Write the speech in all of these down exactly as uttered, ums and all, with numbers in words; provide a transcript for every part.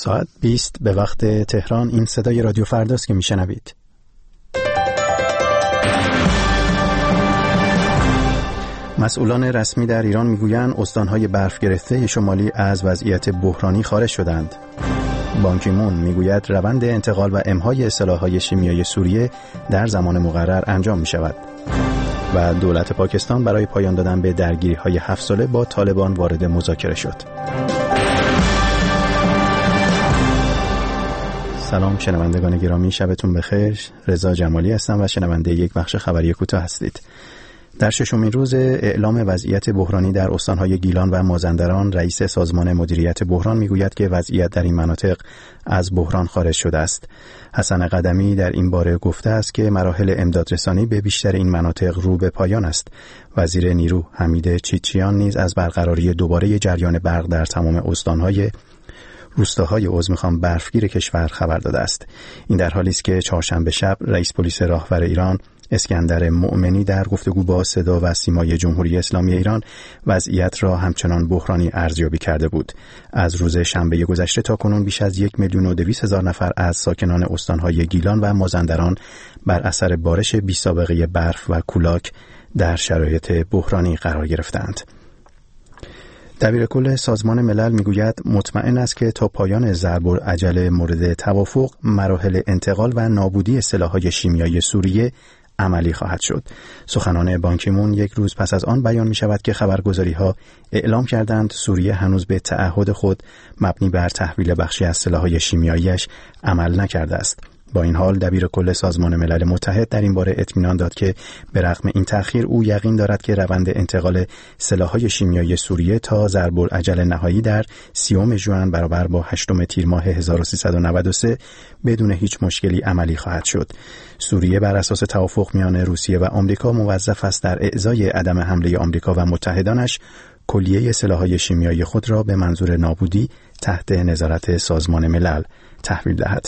ساعت بیست به وقت تهران. این صدای رادیو فرداست که میشنوید. مسئولان رسمی در ایران میگویند استانهای برف گرفته شمالی از وضعیت بحرانی خارج شدند. بان کی مون میگوید روند انتقال و امهای سلاح‌های شیمیایی سوریه در زمان مقرر انجام می شود. و دولت پاکستان برای پایان دادن به درگیری‌های هفت ساله با طالبان وارد مذاکره شد. سلام شنوندگان گرامی، شبتون بخیر. رضا جمالی هستم و شنونده یک بخش خبری کوتاه هستید. در ششمین روز اعلام وضعیت بحرانی در استانهای گیلان و مازندران، رئیس سازمان مدیریت بحران میگوید که وضعیت در این مناطق از بحران خارج شده است. حسن قدمی در این باره گفته است که مراحل امدادرسانی به بیشتر این مناطق رو به پایان است. وزیر نیرو حمید چیچیان نیز از برقراری دوباره جریان برق در تمام استانهای روستاهای عضو برفگیر کشور خبر داده است. این در حالی است که چهارشنبه شب رئیس پلیس راهور ایران اسکندر مؤمنی در گفتگو با صدا و سیمای جمهوری اسلامی ایران وضعیت را همچنان بحرانی ارزیابی کرده بود. از روز شنبه گذشته تا کنون بیش از یک میلیون و دویست هزار نفر از ساکنان استانهای گیلان و مازندران بر اثر بارش بی سابقه برف و کولاک در شرایط بحرانی قرار گرفتند. دبیر کل سازمان ملل میگوید مطمئن است که تا پایان ضرب العجل مورد توافق مراحل انتقال و نابودی سلاح‌های شیمیایی سوریه عملی خواهد شد. سخنان بان کی مون یک روز پس از آن بیان می شود که خبرگزاری‌ها اعلام کردند سوریه هنوز به تعهد خود مبنی بر تحویل بخشی از سلاح‌های شیمیایی‌اش عمل نکرده است. با این حال دبیر کل سازمان ملل متحد در این باره اطمینان داد که به رغم این تأخیر او یقین دارد که روند انتقال سلاح‌های شیمیایی سوریه تا ضرب العجل نهایی در سیوم ژوئن برابر با هشتم تیر ماه هزار و سیصد و نود و سه بدون هیچ مشکلی عملی خواهد شد. سوریه بر اساس توافق میان روسیه و آمریکا موظف است در اعزای عدم حمله آمریکا و متحدانش کلیه سلاح‌های شیمیایی خود را به منظور نابودی تحت نظارت سازمان ملل تحویل دهد.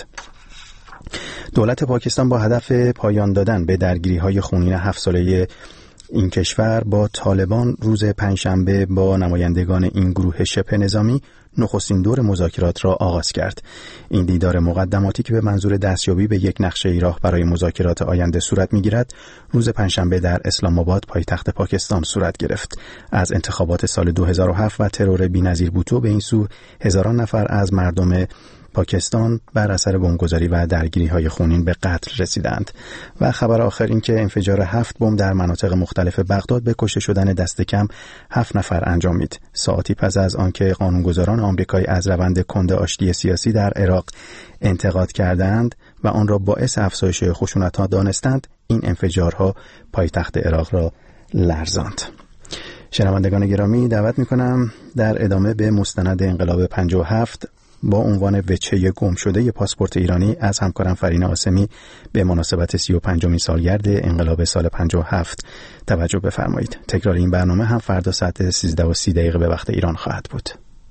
دولت پاکستان با هدف پایان دادن به درگیری‌های خونین هفت ساله این کشور با طالبان روز پنجشنبه با نمایندگان این گروه شبه نظامی نخستین دور مذاکرات را آغاز کرد. این دیدار مقدماتی که به منظور دستیابی به یک نقشه راه برای مذاکرات آینده صورت می‌گیرد، روز پنجشنبه در اسلام آباد پایتخت پاکستان صورت گرفت. از انتخابات سال دو هزار و هفت و ترور بی‌نظیر بوتو به این سو هزاران نفر از مردم پاکستان بر اثر بمبگذاری و درگیری‌های خونین به قتل رسیدند. و خبر آخر این که انفجار هفت بمب در مناطق مختلف بغداد به کشته شدن دست کم هفت نفر انجامید. ساعتی پس از آنکه قانونگذاران آمریکایی از روند کند آشتی سیاسی در عراق انتقاد کردند و آن را باعث افزایش خشونت‌ها دانستند، این انفجارها پایتخت عراق را لرزاند. شنوندگان گرامی، دعوت می‌کنم در ادامه به مستند انقلاب پنجاه و هفت با عنوان وجهه گم شده پاسپورت ایرانی از همکارم فرین عاصمی به مناسبت سی و پنجمین سالگرد انقلاب سال پنجاه و هفت توجه بفرمایید. تکرار این برنامه هم فردا ساعت سیزده و سی دقیقه به وقت ایران خواهد بود.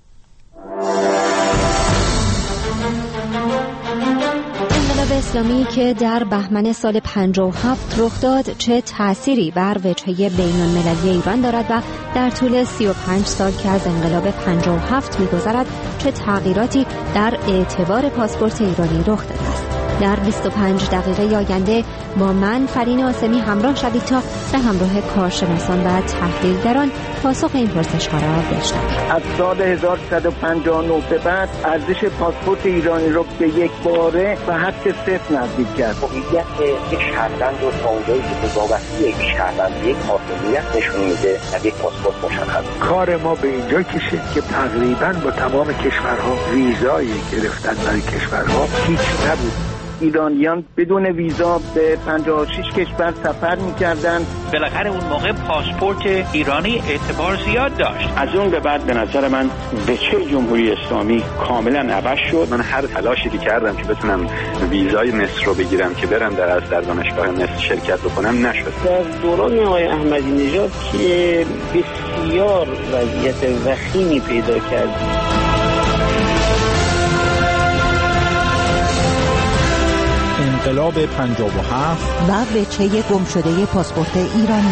انقلاب اسلامی که در بهمن سال پنجاه و هفت رخ داد چه تأثیری بر وجهه بین‌المللی ایران دارد و در طول سی و پنج سال که از انقلاب پنجاه و هفت می‌گذرد چه تغییراتی در اعتبار پاسپورت ایرانی رخ داده است. در بیست و پنج دقیقه آینده با من فرین عاصمی همراه شوید تا به همراه کارشناسان و تحلیلگران پاسخ این پرسش‌ها را بشنوید. از سال هزار و سیصد و پنجاه و نه به بعد ارزش پاسپورت ایرانی را به یک باره به حد صفر نزدیک کرد. هویت یک شهروند و تا اونجایی که به وابستگی یک شهروند یک هویت نشون میده از یک پاسپورت مشخص. کار ما به اینجا کشید که تقریباً با تمام کشورها ویزای گرفتن برای کشورها هیچ نبود. ایرانیان بدون ویزا به پنجاه و شش کشور سفر می‌کردند. بالاخره اون موقع پاسپورت ایرانی اعتبار زیاد داشت. از اون به بعد به نظر من به چه جمهوری اسلامی کاملا عوض شد. من هر تلاشی که کردم که بتونم ویزای مصر رو بگیرم که برم در از در دانشگاه مصر شرکت بکنم نشد. در دوران آقای احمدی نژاد که بسیار وضعیت وخیمی پیدا کرد. انقلاب پنجاه و هفت و وجهه گم شده پاسپورت ایرانی.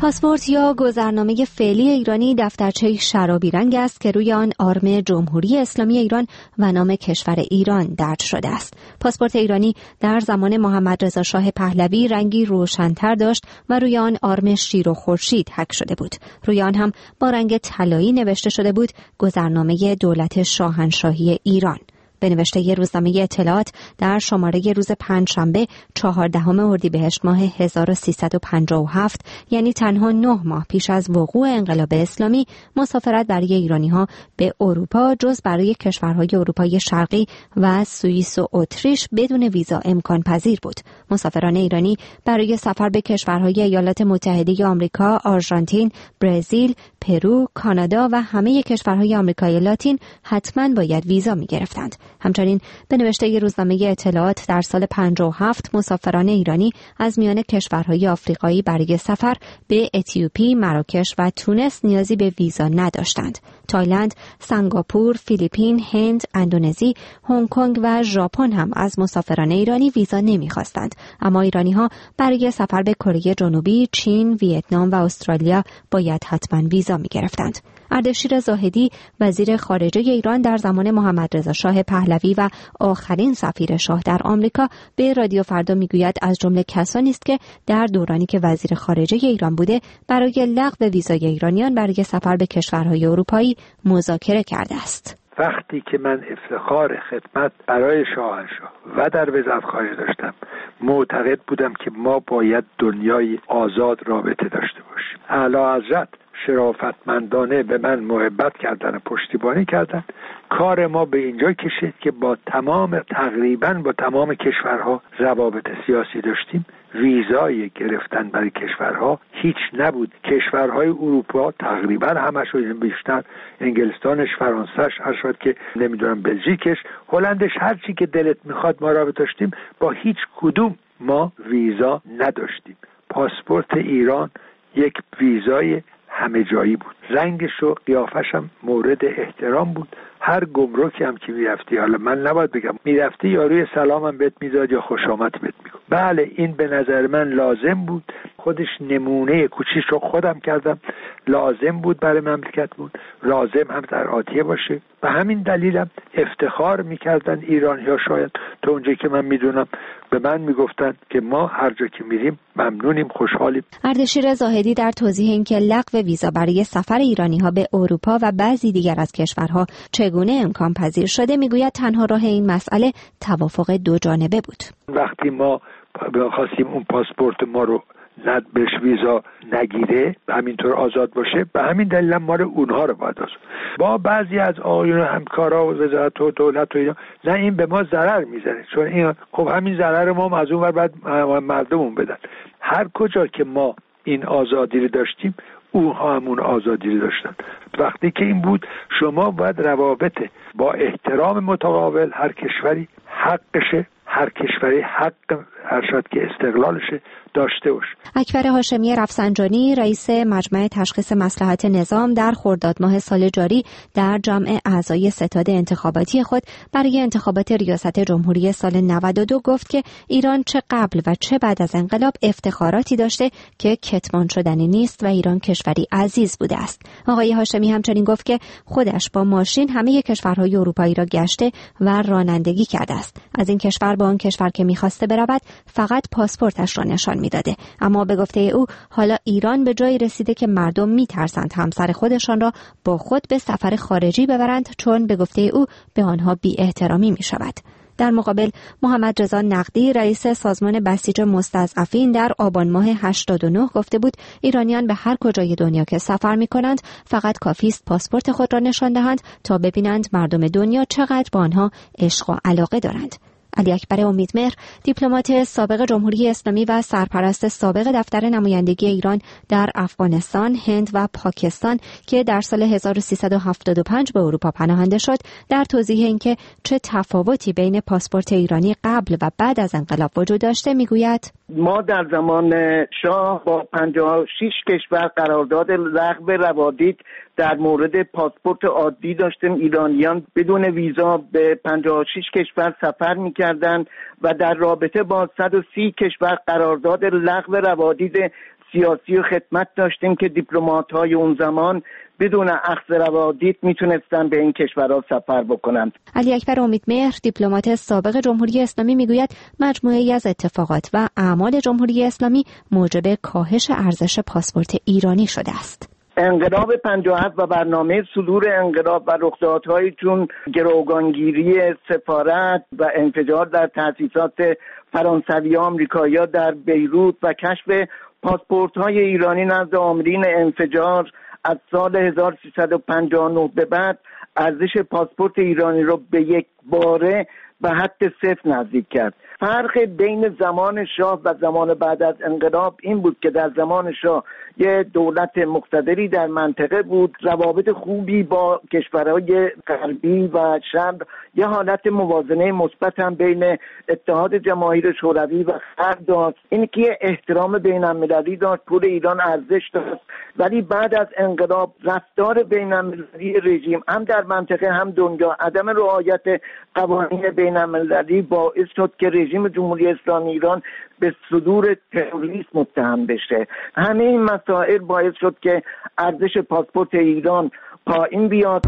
پاسپورت یا گذرنامه فعلی ایرانی دفترچه شرابی رنگ است که روی آن آرم جمهوری اسلامی ایران و نام کشور ایران درج شده است. پاسپورت ایرانی در زمان محمد رضا شاه پهلوی رنگی روشن‌تر داشت و روی آن آرم شیر و خورشید حک شده بود. روی آن هم با رنگ طلایی نوشته شده بود گذرنامه دولت شاهنشاهی ایران. به نوشته روزنامه اطلاعات در شماره روز پنجشنبه چهاردهم اردیبهشت ماه هزار و سیصد و پنجاه و هفت، یعنی تنها نه ماه پیش از وقوع انقلاب اسلامی، مسافرت برای ایرانی‌ها به اروپا جز برای کشورهای اروپای شرقی و سوئیس و اتریش بدون ویزا امکان پذیر بود. مسافران ایرانی برای سفر به کشورهای ایالات متحده آمریکا، آرژانتین، برزیل، پرو، کانادا و همه کشورهای آمریکای لاتین حتما باید ویزا می‌گرفتند. همچنین به نوشته روزنامه اطلاعات در سال پنجاه و هفت مسافران ایرانی از میان کشورهای آفریقایی برای سفر به اتیوپی، مراکش و تونس نیازی به ویزا نداشتند. تایلند، سنگاپور، فیلیپین، هند، اندونزی، هنگ کنگ و ژاپن هم از مسافران ایرانی ویزا نمی‌خواستند، اما ایرانی‌ها برای سفر به کره جنوبی، چین، ویتنام و استرالیا باید حتما ویزا می‌گرفتند. اردشیر زاهدی وزیر خارجه ایران در زمان محمد رضا شاه پهلوی و آخرین سفیر شاه در آمریکا به رادیو فردا میگوید از جمله کسانی است که در دورانی که وزیر خارجه ایران بوده برای لغو ویزای ایرانیان برای سفر به کشورهای اروپایی مذاکره کرده است. وقتی که من افتخار خدمت برای شاهنشاه و در وزارت خارجه داشتم، معتقد بودم که ما باید دنیای آزاد رابطه داشته باشیم. اعلی حضرت شرافتمندانه به من محبت کردن و پشتیبانی کردن. کار ما به اینجا کشید که با تمام تقریبا با تمام کشورها روابط سیاسی داشتیم. ویزای گرفتن برای کشورها هیچ نبود. کشورهای اروپا تقریبا همشون، بیشتر انگلستانش، فرانسهش، هر شد که نمیدونم بلژیکش، هلندش، هر چی که دلت میخواد ما رابطه داشتیم. با هیچ کدوم ما ویزا نداشتیم. پاسپورت ایران یک ویزای همه جایی بود. رنگش و قیافش هم مورد احترام بود. هر گمرکی هم که میرفتی، حالا من نباید بگم میرفتی یاروی سلامم بهت میداد یا خوش آمد بهت میگفت. بله، این به نظر من لازم بود. خودش نمونه کوچیک رو خودم کردم، لازم بود برای مملکت بود، لازم هم در آتیه باشه. به همین دلیلم افتخار میکردن ایرانی‌ها، شاید تا اونجایی که من میدونم به من میگفتن که ما هر جا که میریم ممنونیم، خوشحالیم. اردشیر زاهدی در توضیح اینکه لغو ویزا برای سفر ایرانی‌ها به اروپا و بعضی دیگر از کشورها چگونه امکان پذیر شده میگوید تنها راه این مسئله توافق دو جانبه بود. وقتی ما بخواستیم اون پاسپورت ما رو ند بهش ویزا نگیره، همینطور آزاد باشه، به همین دلیل ما رو اونها رو باید آزاد. با بعضی از آقایون همکارا و وزارت و دولت و اینا، نه این به ما ضرر میزنه، چون این خب همین ضرر ما هم از اون ور بعد مردمون بدن. هر کجا که ما این آزادی رو داشتیم، اونها همون آزادی رو داشتن. وقتی که این بود، شما باید روابط با احترام متقابل، هر کشوری حقشه، هر کشوری حق ارشد که استقلالشه داشته باشه. اکبر هاشمی رفسنجانی رئیس مجمع تشخیص مصلحت نظام در خرداد ماه سال جاری در جمع اعضای ستاد انتخاباتی خود برای انتخابات ریاست جمهوری سال نود و دو گفت که ایران چه قبل و چه بعد از انقلاب افتخاراتی داشته که کتمان شدنی نیست و ایران کشوری عزیز بوده است. آقای هاشمی همچنین گفت که خودش با ماشین همه کشورهای اروپایی را گشته و رانندگی کرده است. از این کشور با آن کشور که می‌خواسته برود فقط پاسپورتش را نشان میداده. اما به گفته او حالا ایران به جایی رسیده که مردم میترسند همسر خودشان را با خود به سفر خارجی ببرند، چون به گفته او به آنها بی احترامی می شود. در مقابل محمد رضا نقدی رئیس سازمان بسیج مستضعفین در آبان ماه هشتاد و نه گفته بود ایرانیان به هر کجای دنیا که سفر می کنند فقط کافی است پاسپورت خود را نشان دهند تا ببینند مردم دنیا چقدر با آنها عشق و علاقه دارند. علی اکبر امیدمهر، دیپلمات سابق جمهوری اسلامی و سرپرست سابق دفتر نمایندگی ایران در افغانستان، هند و پاکستان که در سال هزار و سیصد و هفتاد و پنج به اروپا پناهنده شد، در توضیح اینکه چه تفاوتی بین پاسپورت ایرانی قبل و بعد از انقلاب وجود داشته میگوید: ما در زمان شاه با پنجاه و شش کشور قرارداد لغو روادید در مورد پاسپورت عادی داشتیم. ایرانیان بدون ویزا به پنجاه و شش کشور سفر می‌کردند و در رابطه با صد و سی کشور قرارداد لغو روادید سیاسی و خدمت داشتیم که دیپلمات‌های اون زمان بدون اخذ روادید میتونستن به این کشورها سفر بکنن. علی اکبر امیدمهر، دیپلمات سابق جمهوری اسلامی، میگوید مجموعه‌ای از اتفاقات و اعمال جمهوری اسلامی موجب کاهش ارزش پاسپورت ایرانی شده است. انقلاب پنجاه و هفت و برنامه صدور انقلاب و رخدادهای چون گروگانگیری سفارت و انفجار در تأسیسات فرانسوی و آمریکایی‌ها در بیروت و کشف پاسپورت‌های ایرانی نزد آمرین انفجار از سال هزار و سیصد و پنجاه و نه به بعد ارزش پاسپورت ایرانی رو به یک باره به حد صفر نزدیک کرد. فرق بین زمان شاه و زمان بعد از انقلاب این بود که در زمان شاه یه دولت مقتدری در منطقه بود، روابط خوبی با کشورهای غربی و شرق، یه حالت موازنه مثبت هم بین اتحاد جماهیر شوروی و غرب داشت. این که احترام بین‌المللی داشت، پول ایران ارزش داشت. ولی بعد از انقلاب رفتار بین‌المللی رژیم هم در منطقه هم دنیا، عدم رعایت قوانین بین‌المللی باعث شد که رژیم جمهوری اسلامی ایران به صدور تروریسم متهم بشه. همه این مسائل باعث شد که ارزش پاسپورت ایران پایین بیاد.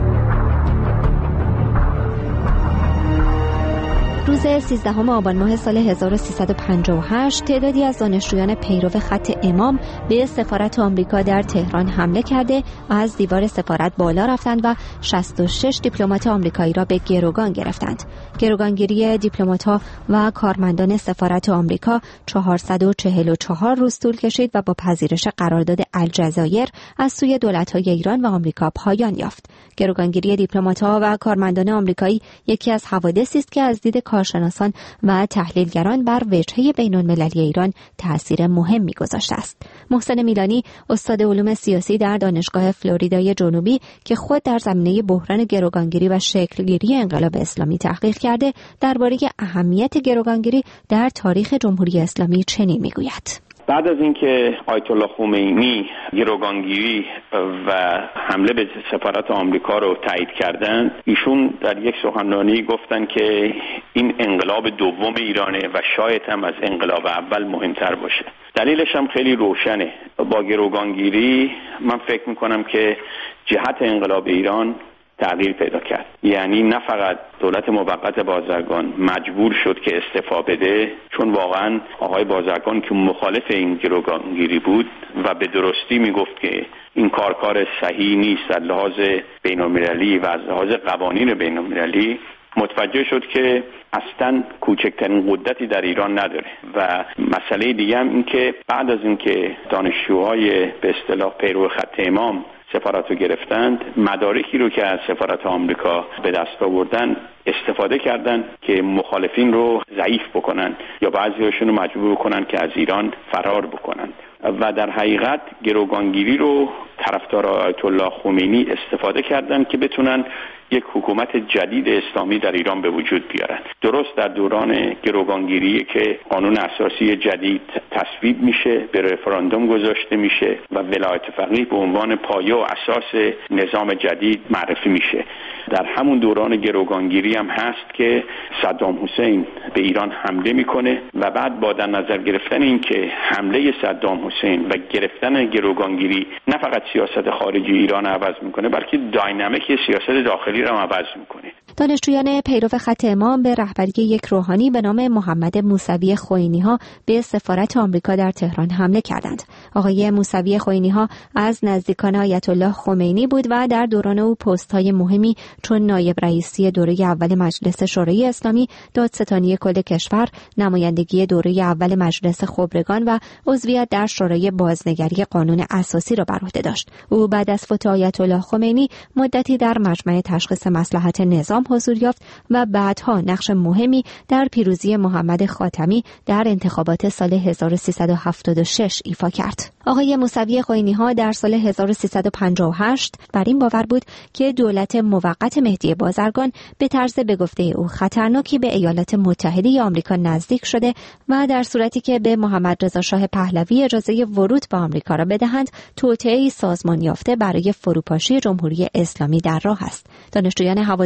روز سیزدهم آبان ماه سال هزار و سیصد و پنجاه و هشت تعدادی از دانشجویان پیرو خط امام به سفارت آمریکا در تهران حمله کرده از دیوار سفارت بالا رفتند و شصت و شش دیپلمات آمریکایی را به گروگان گرفتند. گروگانگیری دیپلمات‌ها و کارمندان سفارت آمریکا چهارصد و چهل و چهار روز طول کشید و با پذیرش قرارداد الجزایر از سوی دولت‌های ایران و آمریکا پایان یافت. گروگانگیری دیپلمات‌ها و کارمندان آمریکایی یکی از حوادثی است که از دید کارشناسان و تحلیلگران بر وجهه بین‌المللی ایران تأثیر مهمی گذاشته است. محسن میلانی، استاد علوم سیاسی در دانشگاه فلوریدای جنوبی که خود در زمینه بحران گروگانگیری و شکلگیری انقلاب اسلامی تحقیق کرده، درباره اهمیت گروگانگیری در تاریخ جمهوری اسلامی چنین میگوید: بعد از اینکه آیت الله خمینی گروگانگیری و حمله به سفارت آمریکا رو تایید کردند، ایشون در یک سخنرانی گفتن که این انقلاب دوم ایرانه و شاید هم از انقلاب اول مهمتر باشه. دلیلش هم خیلی روشنه. با گروگانگیری من فکر میکنم که جهت انقلاب ایران تغییر پیدا کرد. یعنی نه فقط دولت موقت بازرگان مجبور شد که استعفا بده، چون واقعا آقای بازرگان که مخالف این گروگانگیری بود و به درستی میگفت که این کار کار صحیح نیست از لحاظ بین‌المللی و از لحاظ قوانین بین‌المللی، متوجه شد که اصلا کوچکترین قدرتی در ایران نداره. و مسئله دیگه هم این که بعد از اینکه دانشجوهای به اصطلاح پیرو خط امام سفارت رو گرفتند، مدارکی رو که از سفارت آمریکا به دست آوردن استفاده کردن که مخالفین رو ضعیف بکنن یا بعضی‌هاشون رو مجبور بکنن که از ایران فرار بکنن. و در حقیقت گروگانگیری رو طرفدار آیت الله خمینی استفاده کردن که بتونن یک حکومت جدید اسلامی در ایران به وجود بیارن. درست در دوران گروگانگیری که قانون اساسی جدید تصویب میشه، به رفراندوم گذاشته میشه و ولایت فقیه به عنوان پایه و اساس نظام جدید معرفی میشه. در همون دوران گروگانگیری هم هست که صدام حسین به ایران حمله میکنه و بعد با در نظر گرفتن این که حمله صدام حسین و گرفتن گروگانگیری نه فقط سیاست خارجی ایران عوض میکنه، بلکه داینامیک سیاست داخلی را عوض میکنه. دانشجویان پیرو خط امام به رهبری یک روحانی به نام محمد موسوی خوئینی‌ها به سفارت آمریکا در تهران حمله کردند. آقای موسوی خوئینی‌ها از نزدیکان آیت الله خمینی بود و در دوران او پست‌های مهمی چون نایب رئیسی دوره اول مجلس شورای اسلامی، دادستانی کل کشور، نمایندگی دوره اول مجلس خبرگان و عضویت در شورای بازنگری قانون اساسی را بر عهده داشت. او بعد از فوت آیت الله خمینی مدتی در مجمع تشخیص مصلحت نظام حضور یافت و بعدها نقش مهمی در پیروزی محمد خاتمی در انتخابات سال هزار و سیصد و هفتاد و شش ایفا کرد. آقای موسوی خوئینی‌ها در سال هزار و سیصد و پنجاه و هشت بر این باور بود که دولت موقت مهدی بازرگان به طرز به گفته او خطرناکی به ایالات متحده آمریکا نزدیک شده و در صورتی که به محمد رضا شاه پهلوی اجازه ورود به آمریکا را بدهند، توطئه‌ای سازمان یافته برای فروپاشی جمهوری اسلامی در راه است. دانشجویان هوادار آیت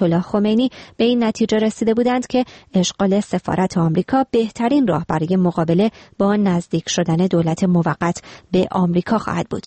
آیت الله خمینی به این نتیجه رسیده بودند که اشغال سفارت آمریکا بهترین راه برای مقابله با نزدیک شدن دولت موقت به آمریکا خواهد بود.